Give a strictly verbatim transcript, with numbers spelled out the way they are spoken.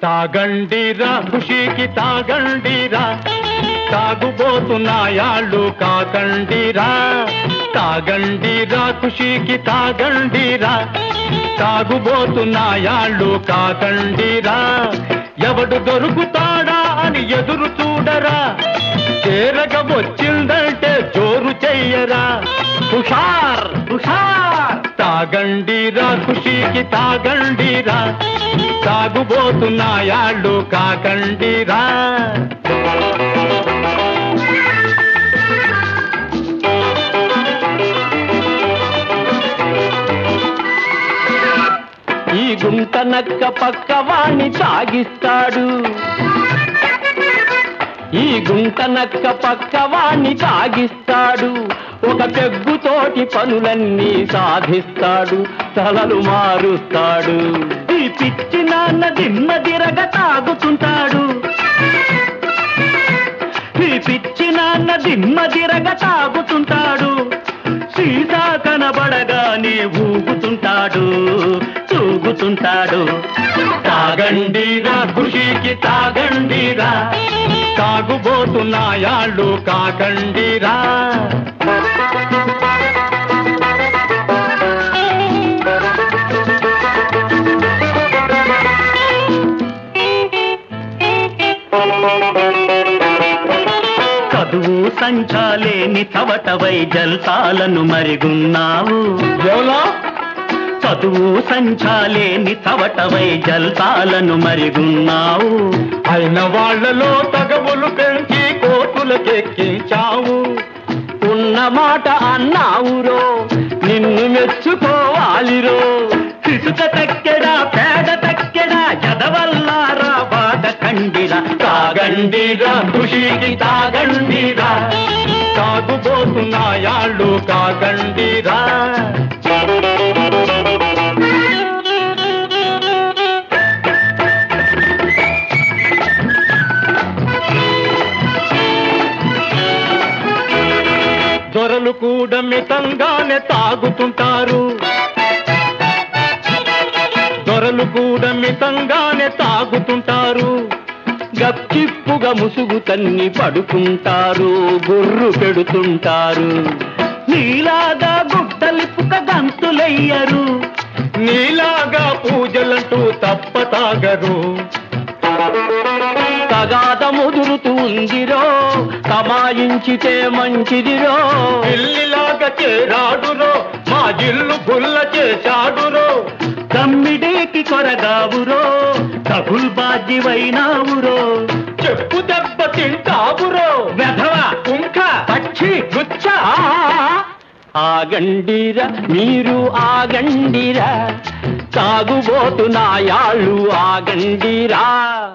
తాగండిరా ఖుషీకి తాగండిరా, తాగుబోతున్నాయాళ్ళు కాకండిరా. తాగండిరా ఖుషీకి తాగండిరా, తాగుబోతున్నాయాళ్ళు కాకండిరా. ఎవడు దొరుకుతాడా అని ఎదురు చూడరా, చేరగ వచ్చిందంటే జోరు చెయ్యరా. హుషార్ హుషార్ తాగండిరా ఖుషీకి తాగండిరా, తాగుబోతున్నాయాళ్ళు కాకండిరా. ఈ గుంట నక్క పక్కవాణ్ణి తాగిస్తాడు, ఈ గుంట నక్క పక్కవాణ్ణి తాగిస్తాడు. ఒక పెగ్గుతోటి పనులన్నీ సాధిస్తాడు, తలలు మారుస్తాడు. ఈ పిచ్చి నాన్న దిమ్మదిరగ తాగుతుంటాడు, ఈ పిచ్చి నాన్న దిమ్మదిరగ తాగుతుంటాడు. సీతా కనబడగానే ఊగుతుంటాడు, తూగుతుంటాడు. తాగండిరా ఖుషీకి తాగండిరా, తాగుబోతున్నాయాళ్ళు కాకండిరా. చదువు సంచాలేని చవటవై జల్సాలను మరిగున్నావు. చదువు సంచాలేని చవటవై జల్సాలను మరిగున్నావు. అయిన వాళ్లలో తగవులు పెంచి కోతులకెక్కించావు. ఉన్న మాట అన్నావురో, నిన్ను మెచ్చుకోవాలిరో. ఇసుక తక్కెడా పేడ తక్కెడా ఎదవల్లారా బాధ కండిరా. తాగండిరా ఖుషీకి తాగండిరా, తాగుబోతున్నాయాళ్ళు కాకండిరా. దొరలు కూడా మితంగానే తాగుతుంటారు, దొరలు కూడా మితంగానే తాగుతుంటారు. గప్చిప్పుగా ముసుగు తన్ని పడుకుంటారు, బుర్రు పెడుతుంటారు. నీలాగా గుట్టలిప్పుక గంతులయ్యరు, నీలాగా పూజలంటూ తప్ప తాగరు. తగాద ముదురుతుందిరో, కమాయించితే మంచిదిరో. పిల్లిలాగా చేరాడురో, మా జిల్లు గుల్ల చేశాడురో. తమ్మిడేకి కొరగావురో, కబుల్ బాధ్యవైనావురో. చెప్పు దెబ్బ తింటావురో, వెధవ కుంక పక్షి గుచ్చ. ఆగండిరా మీరు ఆగండిరా, తాగుబోతున్నాయాళ్ళు ఆగండిరా.